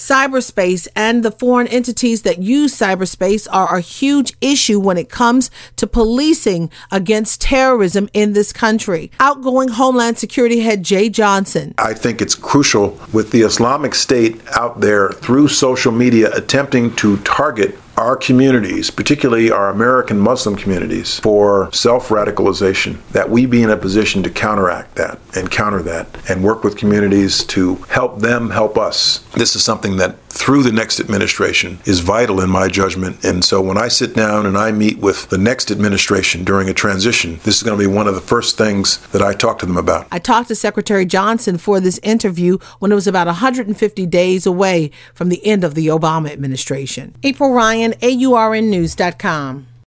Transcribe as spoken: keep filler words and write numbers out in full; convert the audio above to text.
Cyberspace and the foreign entities that use cyberspace are a huge issue when it comes to policing against terrorism in this country. Outgoing Homeland Security head Jay Johnson. I think it's crucial with the Islamic State out there through social media attempting to target our communities, particularly our American Muslim communities, for self-radicalization, that we be in a position to counteract that and counter that and work with communities to help them help us. This is something that through the next administration is vital in my judgment. And so when I sit down and I meet with the next administration during a transition, this is going to be one of the first things that I talk to them about. I talked to Secretary Johnson for this interview when it was about one hundred fifty days away from the end of the Obama administration. April Ryan, A U R N news dot com.